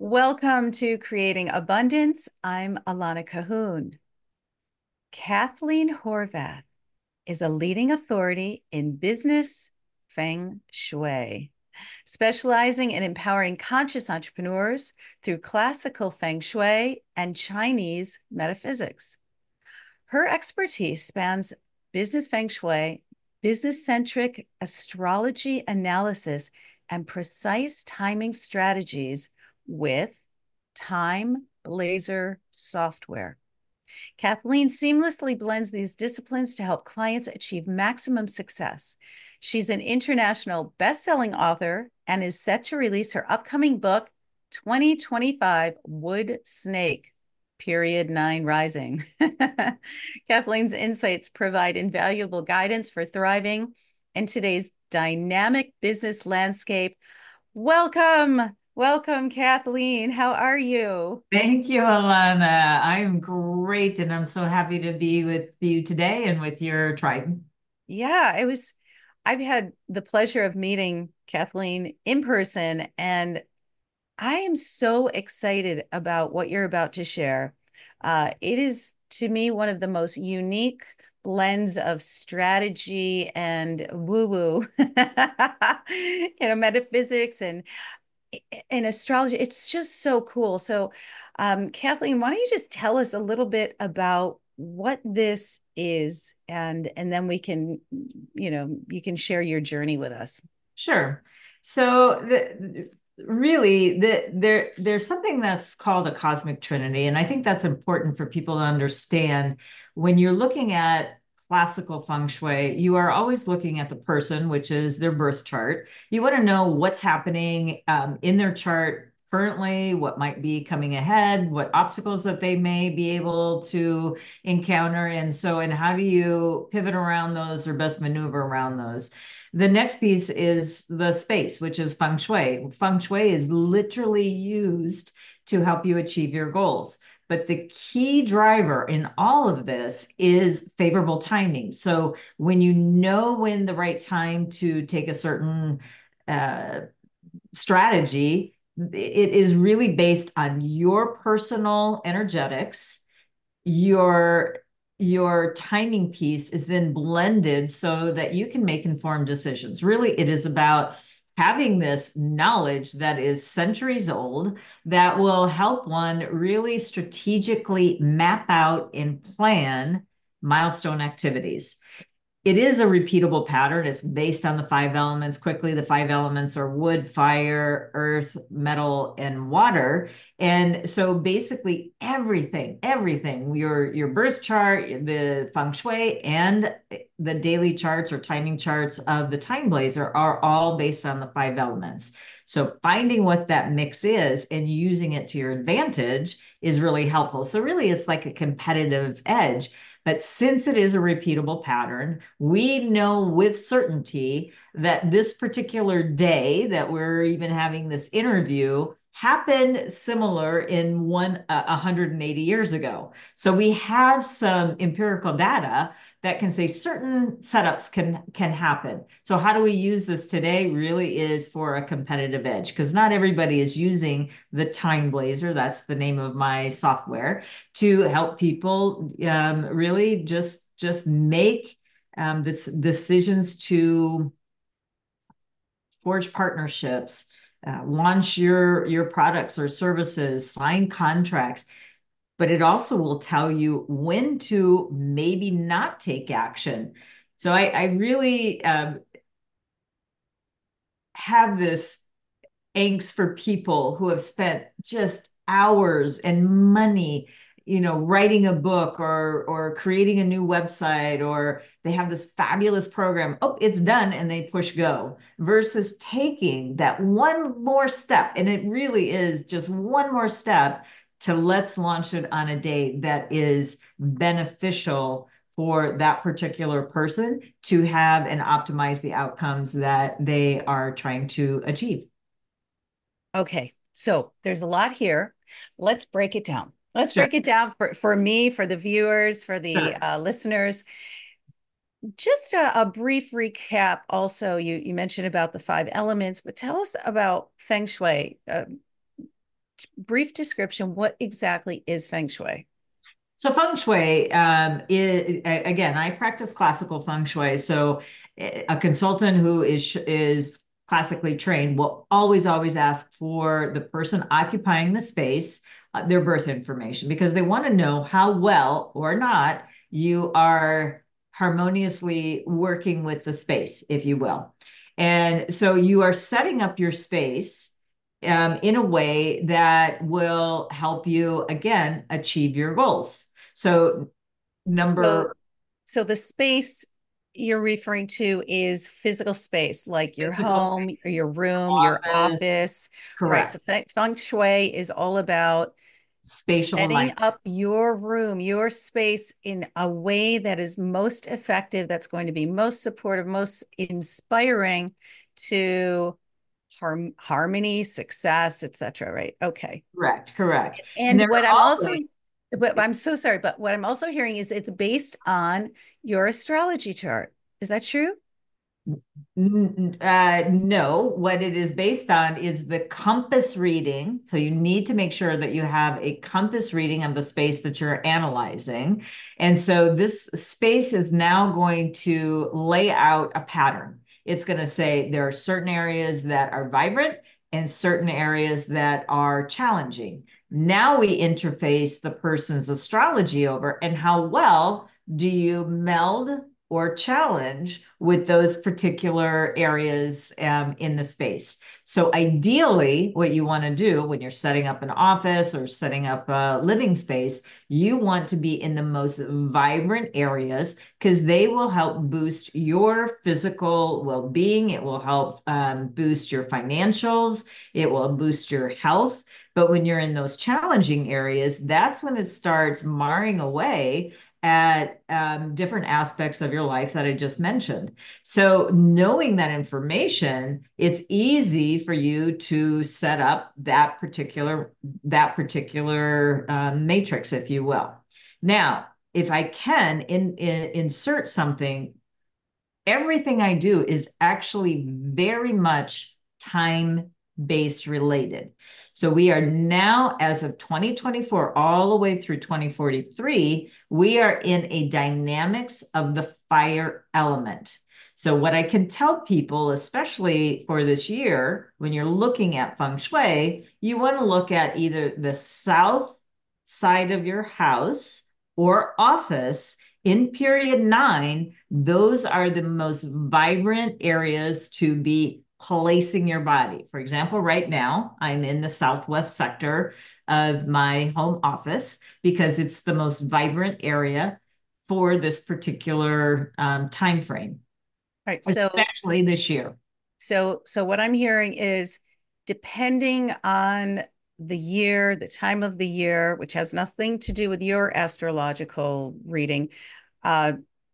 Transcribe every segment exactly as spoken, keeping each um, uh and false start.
Welcome to Creating Abundance. I'm Alana Cahoon. Kathleen Horvath is a leading authority in business feng shui, specializing in empowering conscious entrepreneurs through classical feng shui and Chinese metaphysics. Her expertise spans business feng shui, business-centric astrology analysis, and precise timing strategies with Time Blazer software. Kathleen seamlessly blends these disciplines to help clients achieve maximum success. She's an international best-selling author and is set to release her upcoming book, twenty twenty-five Wood Snake, Period Nine Rising. Kathleen's insights provide invaluable guidance for thriving in today's dynamic business landscape. Welcome. Welcome, Kathleen. How are you? Thank you, Alana. I'm great, and I'm so happy to be with you today and with your tribe. Yeah, it was, I've had the pleasure of meeting Kathleen in person, and I am so excited about what you're about to share. Uh, it is, to me, one of the most unique blends of strategy and woo-woo, you know, metaphysics and and astrology. It's just so cool. So, um, Kathleen, why don't you just tell us a little bit about what this is, and and then we can, you know, you can share your journey with us. Sure. So the, really, the, there there's something that's called a cosmic trinity, and I think that's important for people to understand. When you're looking at classical feng shui, you are always looking at the person, which is their birth chart. You want to know what's happening um, in their chart currently, what might be coming ahead, what obstacles that they may be able to encounter, and so and how do you pivot around those or best maneuver around those. The next piece is the space, which is feng shui. Feng shui is literally used to help you achieve your goals. But the key driver in all of this is favorable timing. So when you know when the right time to take a certain uh, strategy, it is really based on your personal energetics, your your timing piece is then blended so that you can make informed decisions. Really, it is about having this knowledge that is centuries old that will help one really strategically map out and plan milestone activities. It is a repeatable pattern. It's based on the five elements. Quickly, the five elements are wood, fire, earth, metal, and water. And so basically everything, everything, your, your birth chart, the feng shui, and the daily charts or timing charts of the time blazer are all based on the five elements. So finding what that mix is and using it to your advantage is really helpful. So really, it's like a competitive edge. But since it is a repeatable pattern, we know with certainty that this particular day that we're even having this interview happened similar in one uh, one hundred eighty years ago. So we have some empirical data that can say certain setups can can happen. So how do we use this today really is for a competitive edge, because not everybody is using the Time Blazer, that's the name of my software, to help people um, really just just make um, this decisions to forge partnerships, uh, launch your your products or services, sign contracts. But it also will tell you when to maybe not take action. So I, I really um, have this angst for people who have spent just hours and money, you know, writing a book or or creating a new website, or they have this fabulous program. Oh, it's done, and they push go, versus taking that one more step. And it really is just one more step to let's launch it on a day that is beneficial for that particular person to have and optimize the outcomes that they are trying to achieve. Okay, so there's a lot here. Let's break it down. Let's Sure. break it down for, for me, for the viewers, for the Sure. uh, listeners. Just a, a brief recap. Also, you you mentioned about the five elements, but tell us about Feng Shui. Uh, brief description, what exactly is feng shui? So feng shui, um, is, again, I practice classical feng shui. So a consultant who is is classically trained will always, always ask for the person occupying the space, uh, their birth information, because they want to know how well or not you are harmoniously working with the space, if you will. And so you are setting up your space um, in a way that will help you, again, achieve your goals. So So, number so the space you're referring to is physical space, like your physical home or space, your room, your office, office, right? So correct. feng shui is all about Spatial setting up alignments. your room, your space in a way that is most effective, that's going to be most supportive, most inspiring to harm, harmony, success, et cetera. Right? Okay. Correct, correct. And And there what are I'm also, always but I'm so sorry, but what I'm also hearing is it's based on your astrology chart. Is that true? Uh, no, what it is based on is the compass reading. So you need to make sure that you have a compass reading of the space that you're analyzing. And so this space is now going to lay out a pattern. It's going to say there are certain areas that are vibrant and certain areas that are challenging. Now we interface the person's astrology over, and how well do you meld or challenge with those particular areas um, in the space. So ideally, what you want to do when you're setting up an office or setting up a living space, you want to be in the most vibrant areas because they will help boost your physical well-being. It will help um, boost your financials. It will boost your health. But when you're in those challenging areas, that's when it starts marring away at um, different aspects of your life that I just mentioned. So knowing that information, it's easy for you to set up that particular that particular um, matrix, if you will. Now, if I can in, in, insert something, everything I do is actually very much time based related. So we are now, as of twenty twenty-four, all the way through twenty forty-three, we are in a dynamics of the fire element. So what I can tell people, especially for this year, when you're looking at feng shui, you want to look at either the south side of your house or office in period nine. Those are the most vibrant areas to be placing your body. For example, right now, I'm in the southwest sector of my home office because it's the most vibrant area for this particular um, time frame, All right. So, especially this year. so, so what I'm hearing is depending on the year, the time of the year, which has nothing to do with your astrological reading, uh,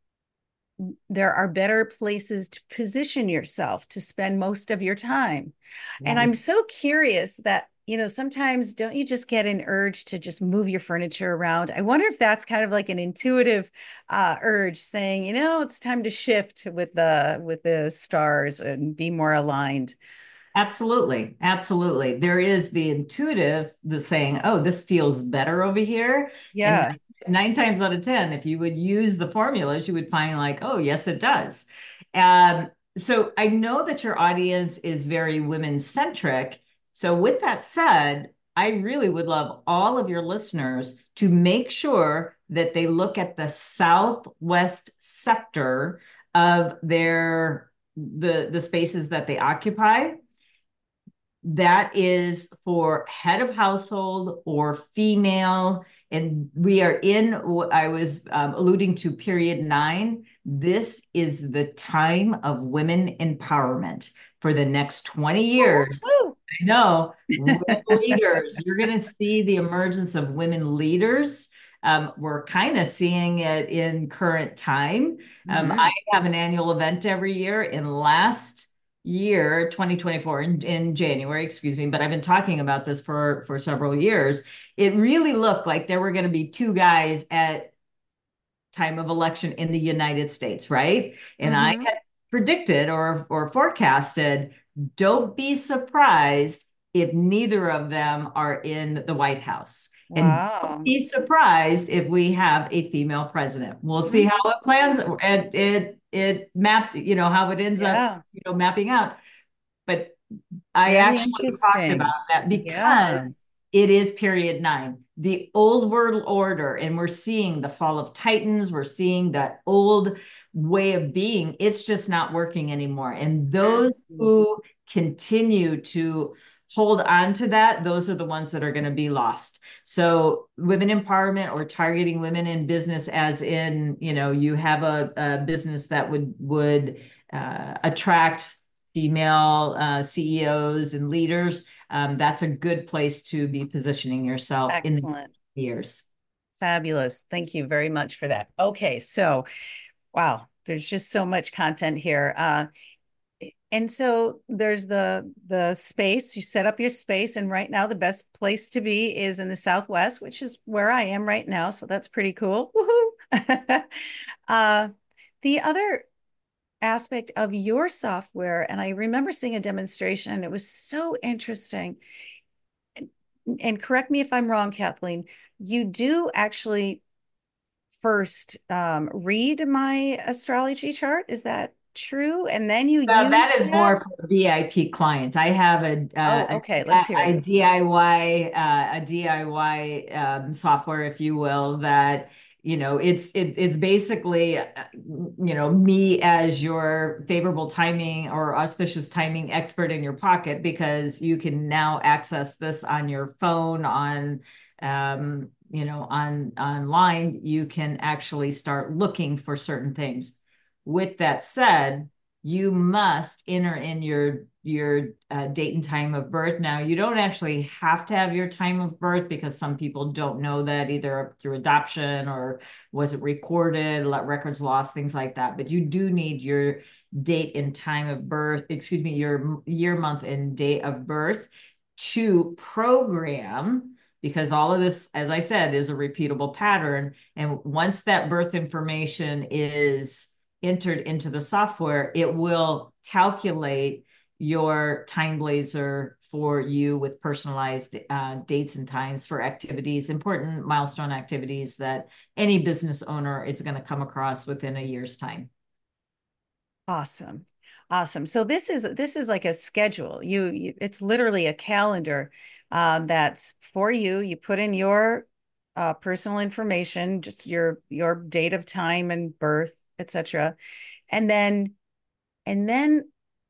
there are better places to position yourself to spend most of your time. And That I'm is so curious that, you know, sometimes don't you just get an urge to just move your furniture around? I wonder if that's kind of like an intuitive uh, urge saying, you know, it's time to shift with the with the stars and be more aligned. absolutely, absolutely. There is the intuitive, the saying, oh, this feels better over here. And Yeah. nine, nine times out of ten, if you would use the formulas, you would find like, oh, yes, it does. Um, so I know that your audience is very women centric. So with that said, I really would love all of your listeners to make sure that they look at the southwest sector of their the the spaces that they occupy. That is for head of household or female. And we are in what I was um, alluding to, period nine. This is the time of women empowerment for the next twenty years. Woo, I know, women leaders, you're going to see the emergence of women leaders. Um, we're kind of seeing it in current time. Um, I Mhm. have an annual event every year. In last year, twenty twenty-four, in, in January, excuse me, but I've been talking about this for, for several years. It really looked like there were going to be two guys at time of election in the United States, right? And I Mhm. had predicted or, or forecasted, don't be surprised if neither of them are in the White House. And don't Wow. be surprised if we have a female president. We'll see how it plans Mhm. and it it mapped, you know, how it ends up, Yeah. you know, mapping out. But I Very actually talked interesting. about that because Yeah. it is period nine, the old world order, and we're seeing the fall of titans. We're seeing that old way of being. It's just not working anymore. And those Mhm. who continue to hold on to that, those are the ones that are going to be lost. So women empowerment or targeting women in business, as in, you know, you have a, a business that would would uh, attract female uh, C E Os and leaders, um, that's a good place to be positioning yourself in the Excellent. years. Fabulous. Thank you very much for that. Okay, so wow, there's just so much content here. Uh, and so there's the the space. You set up your space, and right now the best place to be is in the Southwest, which is where I am right now. So that's pretty cool. Woohoo! uh, the other aspect of your software, and I remember seeing a demonstration, and it was so interesting. And correct me if I'm wrong, Kathleen, you do actually first um, read my astrology chart. Is that true? And then you Well, use that is that? more for a V I P client. I have a, Oh, uh, okay. a, Let's hear a this. D I Y, uh, a D I Y um, software, if you will, that, you know, it's it, it's basically, uh, you know, me as your favorable timing or auspicious timing expert in your pocket, because you can now access this on your phone, on, um, you know, on online. You can actually start looking for certain things. With that said, you must enter in your your uh, date and time of birth. Now, you don't actually have to have your time of birth, because some people don't know that, either through adoption or was it recorded, let records lost, things like that. But you do need your date and time of birth, excuse me, your year, month, and date of birth to program, because all of this, as I said, is a repeatable pattern. And once that birth information is entered into the software, it will calculate your time blazer for you with personalized uh, dates and times for activities, important milestone activities that any business owner is going to come across within a year's time. Awesome. Awesome. So this is this is like a schedule. You, you it's literally a calendar uh, that's for you. You put in your uh, personal information, just your your date of time and birth, et cetera. And then and then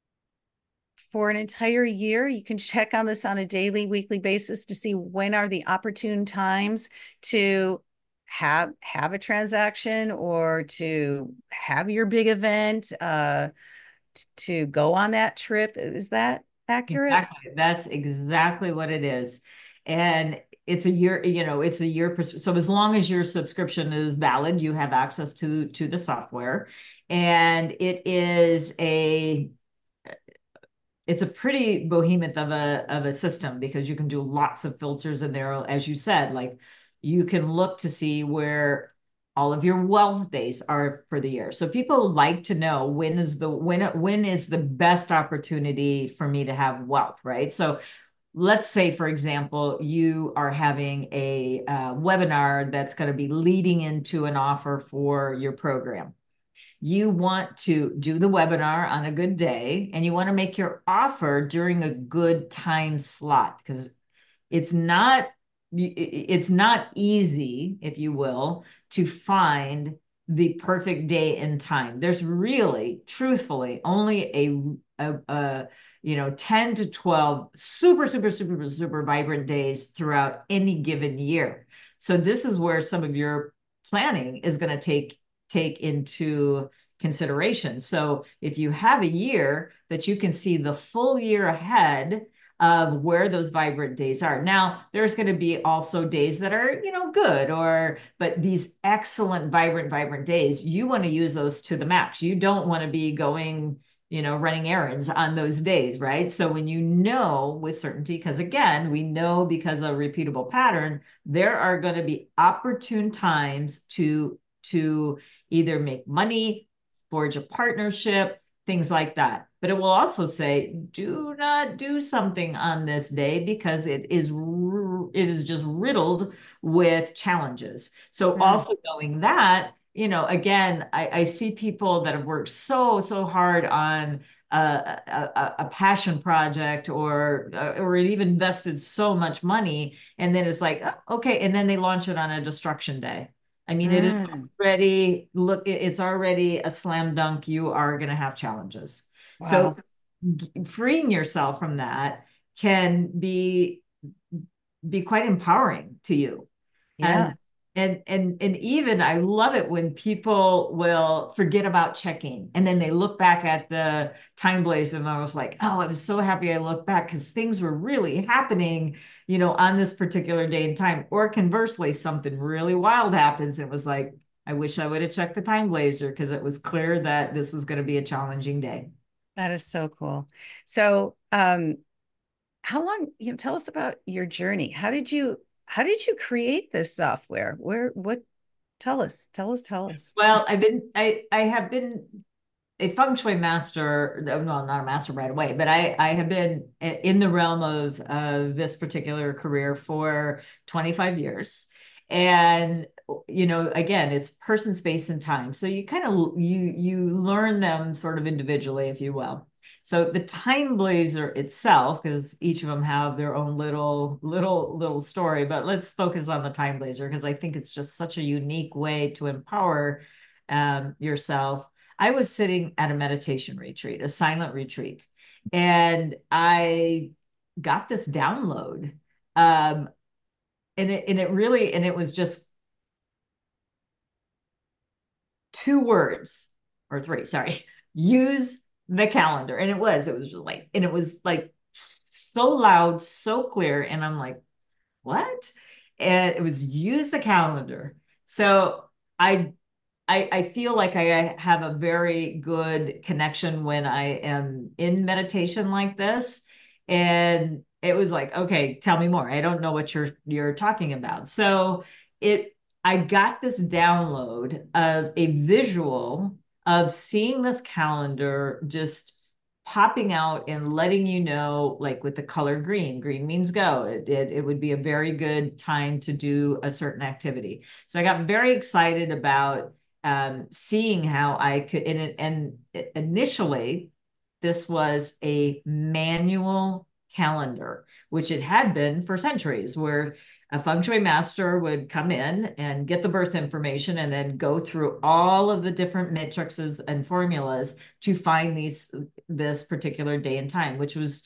for an entire year, you can check on this on a daily, weekly basis to see when are the opportune times to have have a transaction or to have your big event, uh, t- to go on that trip. Is that accurate? Exactly. That's exactly what it is. And it's a year, you know, it's a year. So as long as your subscription is valid, you have access to to the software. And it is a it's a pretty behemoth of a of a system, because you can do lots of filters in there, as you said. Like, you can look to see where all of your wealth days are for the year. So people like to know, when is the when when is the best opportunity for me to have wealth, right? So let's say, for example, you are having a uh, webinar that's going to be leading into an offer for your program. You want to do the webinar on a good day, and you want to make your offer during a good time slot, because it's not it's not easy, if you will, to find the perfect day and time. There's really, truthfully, only a, a, a you know ten to twelve super super super super vibrant days throughout any given year. So this is where some of your planning is going to take take into consideration. So if you have a year that you can see the full year ahead of where those vibrant days are. Now, there's going to be also days that are, you know, good, or, but these excellent, vibrant, vibrant days, you want to use those to the max. You don't want to be going, you know, running errands on those days, right? So when you know with certainty, because again, we know, because of a repeatable pattern, there are going to be opportune times to, to either make money, forge a partnership, things like that. But it will also say, do not do something on this day because it is it is just riddled with challenges. So Mm. also knowing that, you know, again, I, I see people that have worked so, so hard on a, a, a passion project or uh, or it even invested so much money, and then it's like, oh, okay, and then they launch it on a destruction day. I mean, it is Mm. already look, it's already a slam dunk. You are going to have challenges. So Wow. freeing yourself from that can be be quite empowering to you. Yeah. And and and and even I love it when people will forget about checking and then they look back at the time blaze and I was like, oh, I was so happy I looked back because things were really happening, you know, on this particular day and time. Or conversely, something really wild happens and it was like, I wish I would have checked the time blazer because it was clear that this was going to be a challenging day. That is so cool. So, um, how long, you know, tell us about your journey. How did you how did you create this software? Where what tell us, tell us, tell us. Well, I've been I I have been a feng shui master, well, not a master right away, but I, I have been in the realm of, of this particular career for twenty-five years. And, you know, again, it's person, space, and time. So you kind of, you, you learn them sort of individually, if you will. So the time blazer itself, because each of them have their own little, little, little story, but let's focus on the time blazer because I think it's just such a unique way to empower um, yourself. I was sitting at a meditation retreat, a silent retreat, and I got this download. Um, and it and it really and it was just two words or three, sorry. Use the calendar. And it was, it was just like, and it was like so loud, so clear. And I'm like, what? And it was use the calendar. So I I, I feel like I have a very good connection when I am in meditation like this. And it was like, okay, tell me more. I don't know what you're you're talking about. So it I got this download of a visual of seeing this calendar just popping out and letting you know, like with the color green, green means go. It, it, it would be a very good time to do a certain activity. So I got very excited about um, seeing how I could, and, it, and initially, this was a manual calendar, which it had been for centuries, where a feng shui master would come in and get the birth information and then go through all of the different matrices and formulas to find these this particular day and time, which was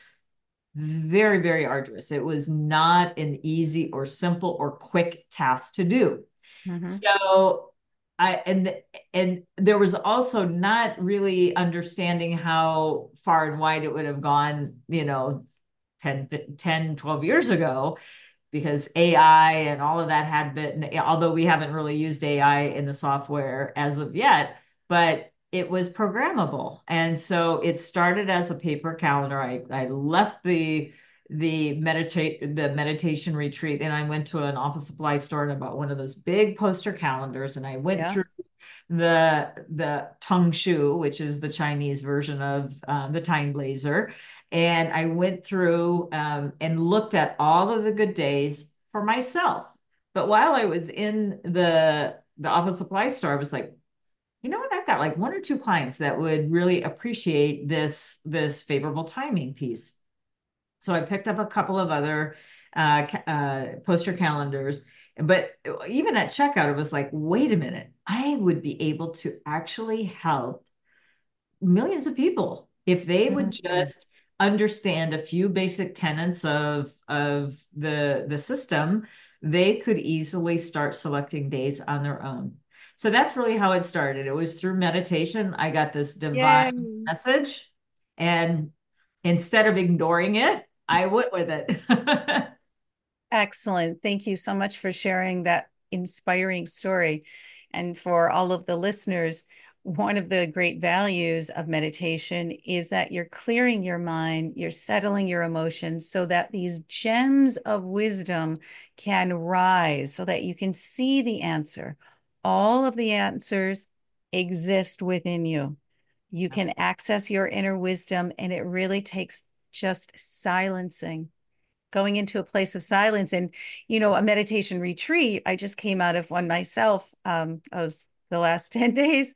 very, very arduous. It was not an easy or simple or quick task to do. Mm-hmm. So I and and there was also not really understanding how far and wide it would have gone, you know, ten, ten, twelve years ago, because A I and all of that had been, although we haven't really used A I in the software as of yet, but it was programmable. And so it started as a paper calendar. I, I left the the meditate the meditation retreat and I went to an office supply store and I bought one of those big poster calendars and I went Yeah. through the the Tung Shu, which is the Chinese version of um, the Time Blazer. And I went through um, and looked at all of the good days for myself. But while I was in the the office supply store, I was like, you know what? I've got like one or two clients that would really appreciate this this favorable timing piece. So I picked up a couple of other uh, uh, poster calendars. But even at checkout, it was like, wait a minute, I would be able to actually help millions of people if they would Mm-hmm. just understand a few basic tenets of of the the system. They could easily start selecting days on their own. So that's really how it started. It was through meditation. I got this divine Yay. message, and instead of ignoring it, I went with it. Excellent. Thank you so much for sharing that inspiring story. And for all of the listeners, one of the great values of meditation is that you're clearing your mind, you're settling your emotions so that these gems of wisdom can rise, so that you can see the answer. All of the answers exist within you. You can access your inner wisdom, and it really takes just silencing, going into a place of silence. And, you know, a meditation retreat, I just came out of one myself, um, of the last ten days.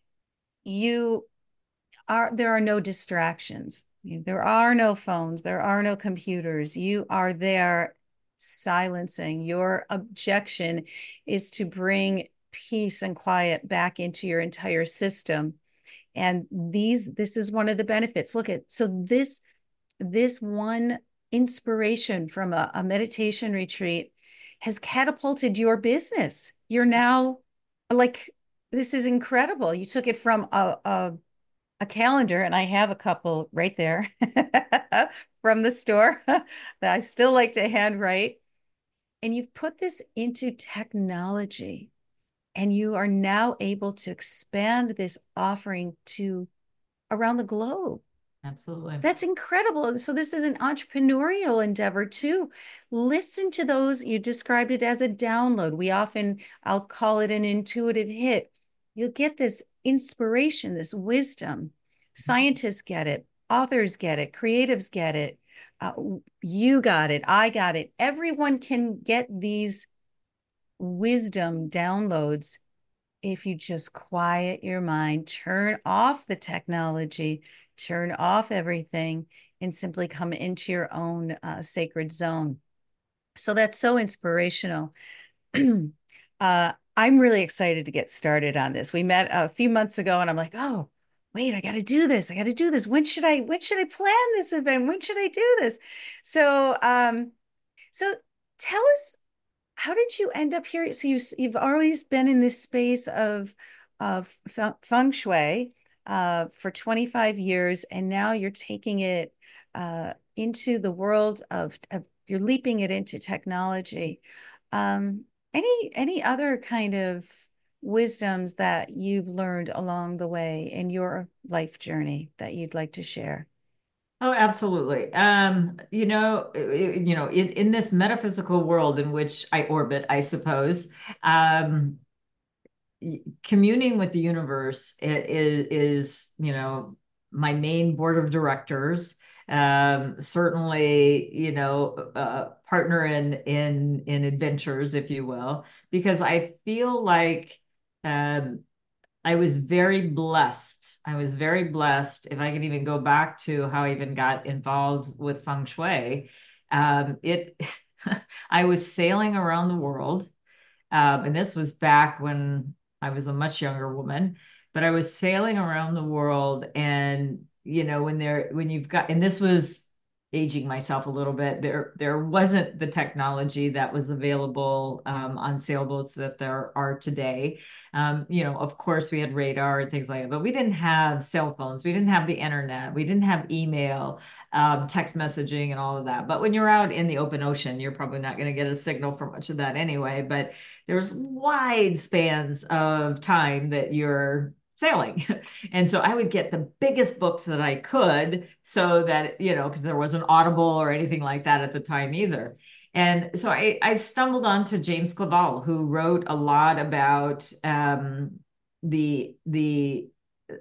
You are, there are no distractions. There are no phones. There are no computers. You are there silencing. Your objection is to bring peace and quiet back into your entire system. And these, this is one of the benefits. Look at, so this, this one inspiration from a, a meditation retreat has catapulted your business. You're now like, this is incredible. You took it from a, a, a calendar, and I have a couple right there from the store that I still like to handwrite. And you've put this into technology, and you are now able to expand this offering to around the globe. Absolutely. That's incredible. So this is an entrepreneurial endeavor too. Listen to those. You described it as a download. We often, I'll call it an intuitive hit. You'll get this inspiration, this wisdom. Scientists get it. Authors get it. Creatives get it. Uh, you got it. I got it. Everyone can get these wisdom downloads if you just quiet your mind, turn off the technology, turn off everything, and simply come into your own uh, sacred zone. So that's so inspirational. uh, I'm really excited to get started on this. We met a few months ago, and I'm like, oh, wait, I got to do this. I got to do this. When should I, when should I plan this event? When should I do this? So, um, so tell us, how did you end up here? So you, you've always been in this space of, of feng shui uh, for twenty-five years, and now you're taking it uh, into the world of, of, you're leaping it into technology. Um, any, any other kind of wisdoms that you've learned along the way in your life journey that you'd like to share? Oh, absolutely. Um, you know, it- you know, in, in this metaphysical world in which I orbit, I suppose, um, y- communing with the universe i- is, is, you know, my main board of directors. Um, certainly, you know, uh, partner in in in adventures, if you will, because I feel like um, I was very blessed. I was very blessed. If I could even go back to how I even got involved with feng shui, um, it I was sailing around the world, um, and this was back when I was a much younger woman. But I was sailing around the world, and you know when there when you've got, and this was aging myself a little bit. There there wasn't the technology that was available um, on sailboats that there are today. Um, you know, of course, we had radar and things like that, but we didn't have cell phones. We didn't have the internet. We didn't have email, um, text messaging, and all of that. But when you're out in the open ocean, you're probably not going to get a signal for much of that anyway. But there's wide spans of time that you're sailing. And so I would get the biggest books that I could so that, you know, because there wasn't Audible or anything like that at the time either. And so I, I stumbled onto James Clavell, who wrote a lot about um, the the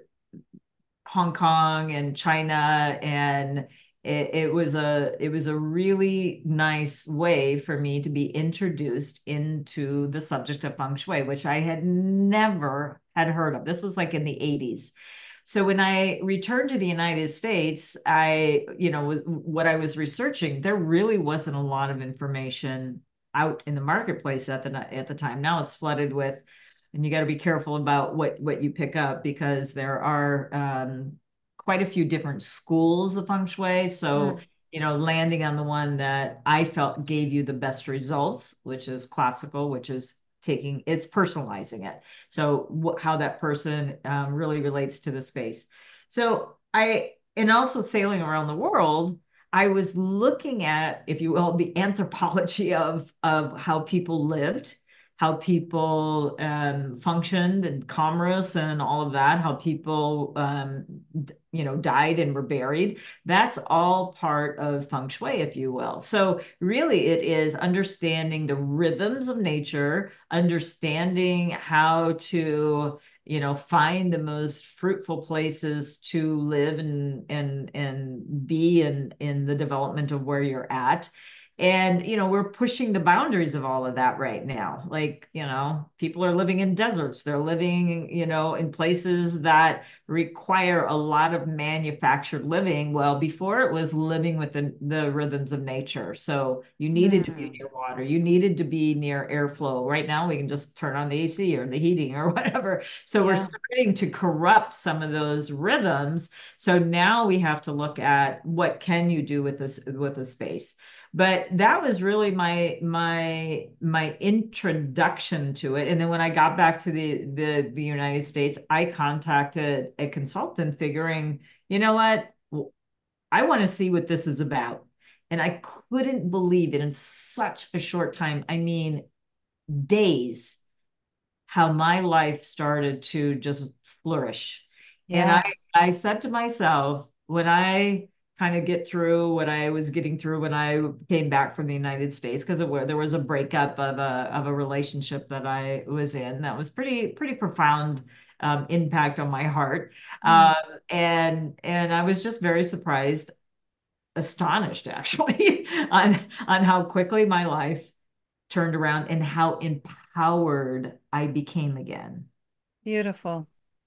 Hong Kong and China, and it, it was a it was a really nice way for me to be introduced into the subject of feng shui, which I had never had heard of. This was like in the eighties. So when I returned to the United States, I, you know, was what I was researching, there really wasn't a lot of information out in the marketplace at the at the time. Now it's flooded with, and you got to be careful about what what you pick up because there are um, quite a few different schools of feng shui. So, Mm. you know, landing on the one that I felt gave you the best results, which is classical, which is taking it's personalizing it. So how that person um, really relates to the space. So I, and also sailing around the world, I was looking at, if you will, the anthropology of of how people lived, how people um, functioned and commerce and all of that, how people, um, you know, died and were buried. That's all part of feng shui, if you will. So really it is understanding the rhythms of nature, understanding how to, you know, find the most fruitful places to live and and and be in in the development of where you're at. And, you know, we're pushing the boundaries of all of that right now. Like, you know, people are living in deserts. They're living, you know, in places that require a lot of manufactured living. Well, before it was living within the rhythms of nature. So you needed to be Mm. near water. You needed to be near airflow. Right now, we can just turn on the A C or the heating or whatever. So we're Yeah. starting to corrupt some of those rhythms. So now we have to look at what can you do with this with a space. But that was really my my my introduction to it. And then when I got back to the the the United States, I contacted a consultant figuring, you know what? I want to see what this is about. And I couldn't believe it in such a short time. I mean, days, how my life started to just flourish. And I Yeah. I said to myself, when I kind of get through what I was getting through when I came back from the United States, because there was a breakup of a of a relationship that I was in that was pretty pretty profound um, impact on my heart. Mm. Um, and and I was just very surprised, astonished actually, on on how quickly my life turned around and how empowered I became again. Beautiful.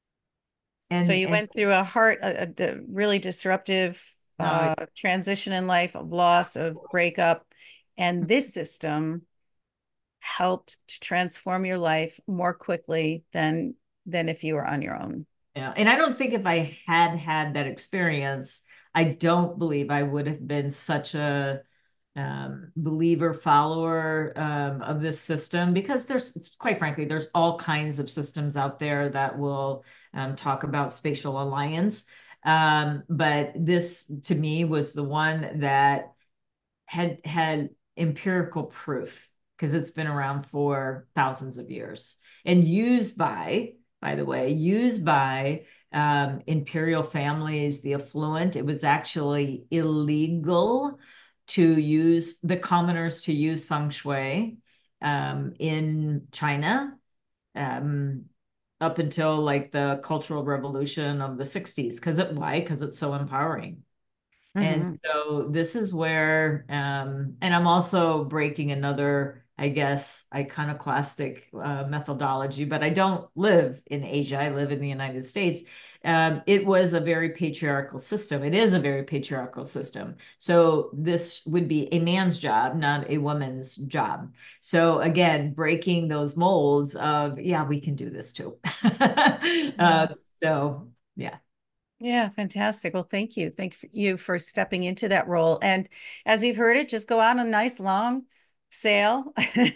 So And you and went through a heart, a, a di- really disruptive no, uh, transition in life of loss, of breakup, and this system helped to transform your life more quickly than than if you were on your own. yeah. And I don't think if I had had that experience, I don't believe I would have been such a um, believer follower um, of this system, because there's, quite frankly, there's all kinds of systems out there that will um, talk about spatial alliance. Um, but this to me was the one that had had empirical proof, because it's been around for thousands of years and used by, by the way, used by um, imperial families, the affluent. It was actually illegal to use the commoners to use feng shui um, in China um, up until like the Cultural Revolution of the sixties. Because it, why? Because it's so empowering. And Hmm. so this is where, um, and I'm also breaking another, I guess, iconoclastic uh, methodology, but I don't live in Asia. I live in the United States. Um, it was a very patriarchal system. It is a very patriarchal system. So this would be a man's job, not a woman's job. So again, breaking those molds of, yeah, we can do this too. uh, Yeah. so yeah. Yeah, fantastic. Well, thank you. Thank you for stepping into that role. And as you've heard it, just go out on a nice long sail.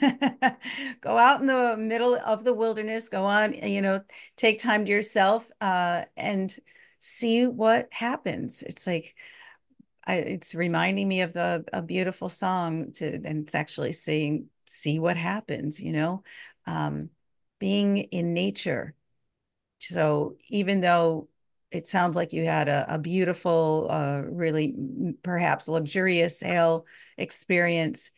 Go out in the middle of the wilderness, go on, you know, take time to yourself uh, and see what happens. It's like I, it's reminding me of the a beautiful song to, and it's actually saying, see what happens, you know, um, being in nature. So even though it sounds like you had a, a beautiful, uh, really perhaps luxurious sail experience,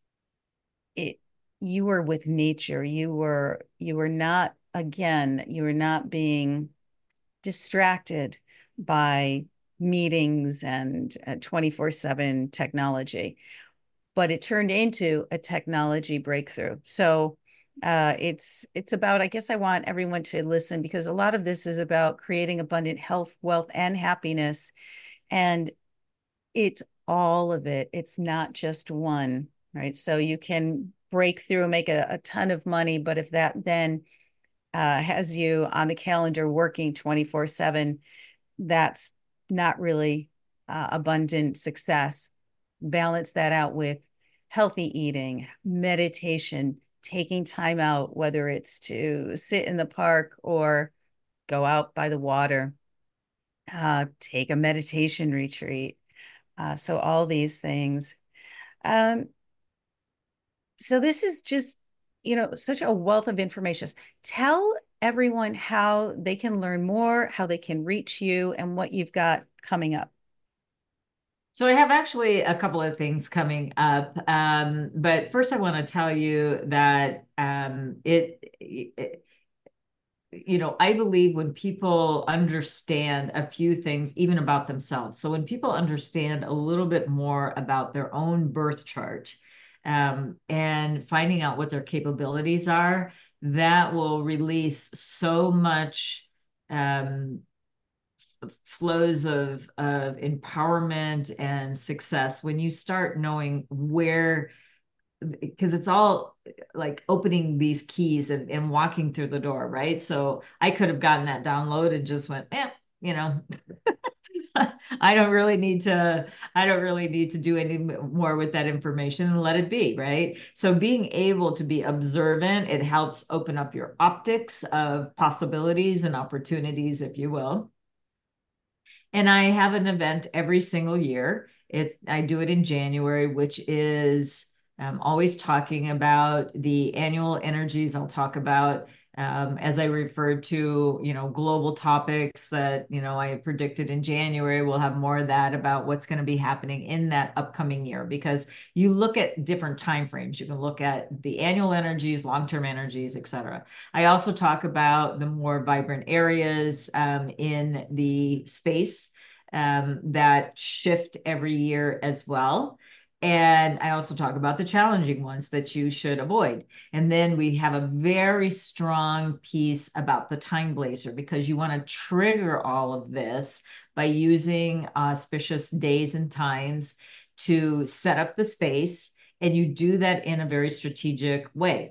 it you were with nature. You were you were not, again, you were not being distracted by meetings and twenty-four seven technology, but it turned into a technology breakthrough. So uh, it's it's about, I guess I want everyone to listen, because a lot of this is about creating abundant health, wealth, and happiness. And it's all of it. It's not just one, right? So you can break through and make a, a ton of money, but if that then uh, has you on the calendar working twenty-four seven, that's not really uh, abundant success. Balance that out with healthy eating, meditation, taking time out, whether it's to sit in the park or go out by the water, uh, take a meditation retreat. Uh, so, all these things. Um, so, this is just, you know, such a wealth of information. Tell everyone how they can learn more, how they can reach you, and what you've got coming up. So I have actually a couple of things coming up. Um, but first I want to tell you that um, it, it you know, I believe when people understand a few things, even about themselves. So when people understand a little bit more about their own birth chart, um, and finding out what their capabilities are, that will release so much um, flows of of empowerment and success when you start knowing where, because it's all like opening these keys and, and walking through the door, right? So I could have gotten that download and just went, eh, you know, I don't really need to, I don't really need to do any more with that information and let it be, right? So being able to be observant, it helps open up your optics of possibilities and opportunities, if you will. And I have an event every single year. It I do it in January, which is um, always talking about the annual energies. I'll talk about, um, as I referred to, you know, global topics that, you know, I predicted in January. We'll have more of that about what's going to be happening in that upcoming year, because you look at different time frames. You can look at the annual energies, long-term energies, et cetera. I also talk about the more vibrant areas um, in the space um, that shift every year as well. And I also talk about the challenging ones that you should avoid. And then we have a very strong piece about the time blazer, because you want to trigger all of this by using auspicious days and times to set up the space. And you do that in a very strategic way.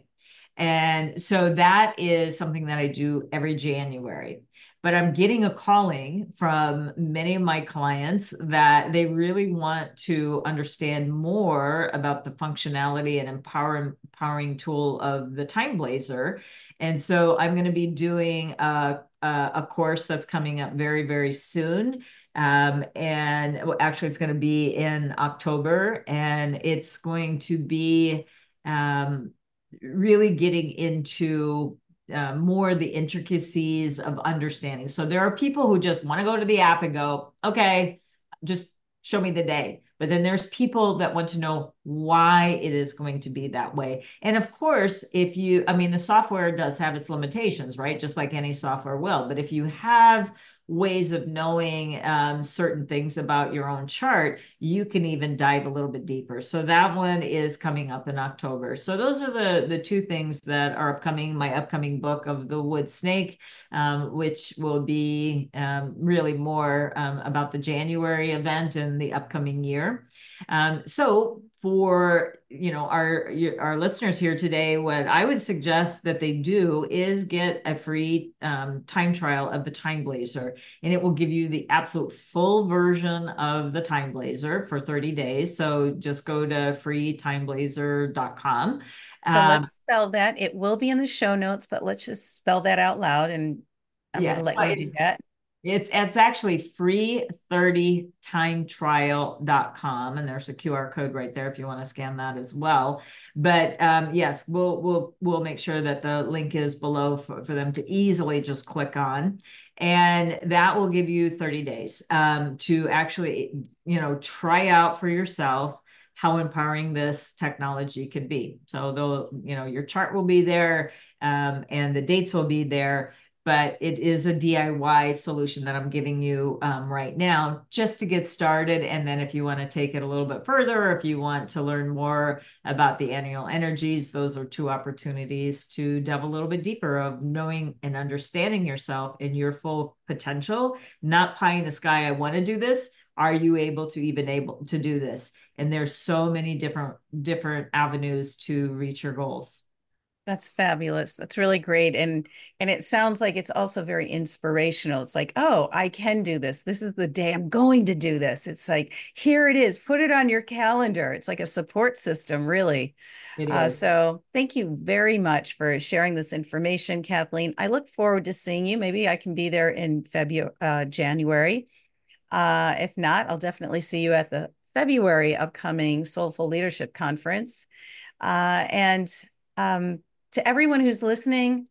And so that is something that I do every January. But I'm getting a calling from many of my clients that they really want to understand more about the functionality and empower, empowering tool of the Time Blazer. And so I'm going to be doing a, a, a course that's coming up very, very soon. Um, and actually, it's going to be in October, and it's going to be um, really getting into uh, more the intricacies of understanding. So there are people who just want to go to the app and go, okay, just show me the day. But then there's people that want to know why it is going to be that way. And of course, if you, I mean, the software does have its limitations, right? Just like any software will. But if you have ways of knowing um, certain things about your own chart, you can even dive a little bit deeper. So that one is coming up in October. So those are the, the two things that are upcoming. My upcoming book of The Wood Snake, um, which will be um, really more um, about the January event and the upcoming year. Um, so for you know our our listeners here today, what I would suggest that they do is get a free um, time trial of the Time Blazer, and it will give you the absolute full version of the Time Blazer for thirty days. So just go to free time blazer dot com. So Um, let's spell that. It will be in the show notes, but let's just spell that out loud. And I'm going yes, to let but you do it's that. It's it's actually free thirty time trial dot com, and there's a Q R code right there if you want to scan that as well. But um, yes, we'll we'll we'll make sure that the link is below for, for them to easily just click on. And that will give you thirty days um, to actually, you know, try out for yourself how empowering this technology could be. So they'll, you know, your chart will be there, um, and the dates will be there, but it is a D I Y solution that I'm giving you um, right now just to get started. And then if you want to take it a little bit further, or if you want to learn more about the annual energies, those are two opportunities to delve a little bit deeper of knowing and understanding yourself and your full potential, not pie in the sky. I want to do this. Are you able to even able to do this? And there's so many different different avenues to reach your goals. That's fabulous. That's really great. And and it sounds like it's also very inspirational. It's like, oh, I can do this. This is the day I'm going to do this. It's like, here it is. Put it on your calendar. It's like a support system, really. It Uh, is. so thank you very much for sharing this information, Kathleen. I look forward to seeing you. Maybe I can be there in February, uh, January. Uh, if not, I'll definitely see you at the February upcoming Soulful Leadership Conference. Uh, and um, to everyone who's listening,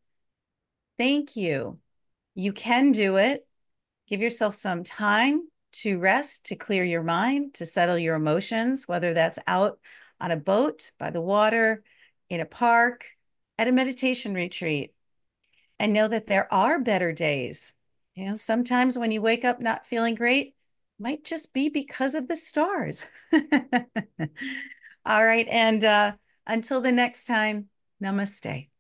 thank you. You can do it. Give yourself some time to rest, to clear your mind, to settle your emotions, whether that's out on a boat, by the water, in a park, at a meditation retreat. and know that there are better days. You know, sometimes when you wake up not feeling great, might just be because of the stars. All right. And uh, until the next time, namaste.